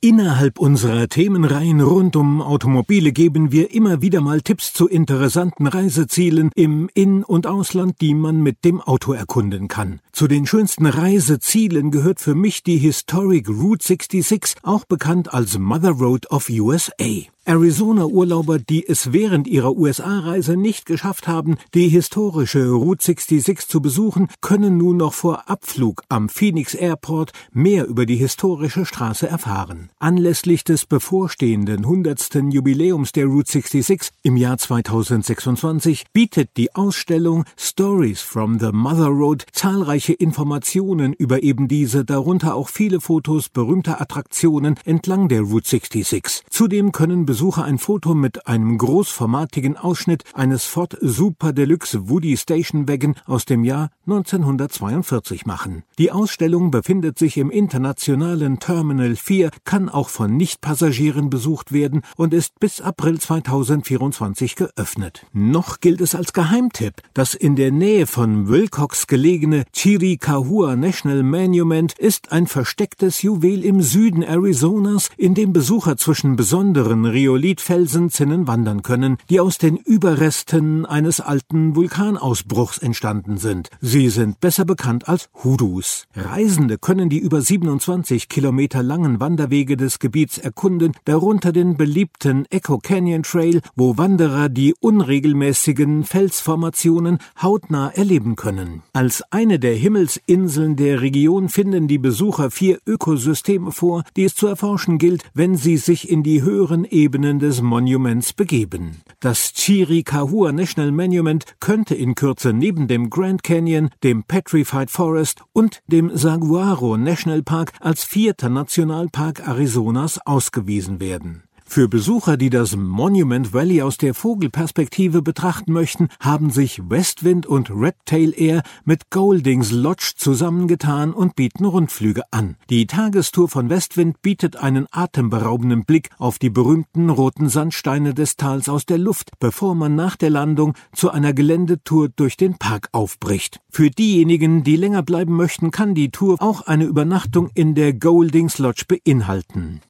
Innerhalb unserer Themenreihen rund um Automobile geben wir immer wieder mal Tipps zu interessanten Reisezielen im In- und Ausland, die man mit dem Auto erkunden kann. Zu den schönsten Reisezielen gehört für mich die Historic Route 66, auch bekannt als Mother Road of USA. Arizona-Urlauber, die es während ihrer USA-Reise nicht geschafft haben, die historische Route 66 zu besuchen, können nun noch vor Abflug am Phoenix Airport mehr über die historische Straße erfahren. Anlässlich des bevorstehenden 100. Jubiläums der Route 66 im Jahr 2026 bietet die Ausstellung Stories from the Mother Road zahlreiche Informationen über eben diese, darunter auch viele Fotos berühmter Attraktionen entlang der Route 66. Zudem können Besucher ein Foto mit einem großformatigen Ausschnitt eines Ford Super Deluxe Woody Station Wagon aus dem Jahr 1942 machen. Die Ausstellung befindet sich im internationalen Terminal 4, kann auch von Nichtpassagieren besucht werden und ist bis April 2024 geöffnet. Noch gilt es als Geheimtipp, das in der Nähe von Willcox gelegene Chiricahua National Monument ist ein verstecktes Juwel im Süden Arizonas, in dem Besucher zwischen besonderen Rhyolitfelsenzinnen wandern können, die aus den Überresten eines alten Vulkanausbruchs entstanden sind. Sie sind besser bekannt als Hoodoos. Reisende können die über 27 Kilometer langen Wanderwege des Gebiets erkunden, darunter den beliebten Echo Canyon Trail, wo Wanderer die unregelmäßigen Felsformationen hautnah erleben können. Als eine der Himmelsinseln der Region finden die Besucher 4 Ökosysteme vor, die es zu erforschen gilt, wenn sie sich in die höheren Ebenen des Monuments begeben. Das Chiricahua National Monument könnte in Kürze neben dem Grand Canyon, dem Petrified Forest und dem Saguaro National Park als 4. Nationalpark Arizonas ausgewiesen werden. Für Besucher, die das Monument Valley aus der Vogelperspektive betrachten möchten, haben sich Westwind und Redtail Air mit Goldings Lodge zusammengetan und bieten Rundflüge an. Die Tagestour von Westwind bietet einen atemberaubenden Blick auf die berühmten roten Sandsteine des Tals aus der Luft, bevor man nach der Landung zu einer Geländetour durch den Park aufbricht. Für diejenigen, die länger bleiben möchten, kann die Tour auch eine Übernachtung in der Goldings Lodge beinhalten.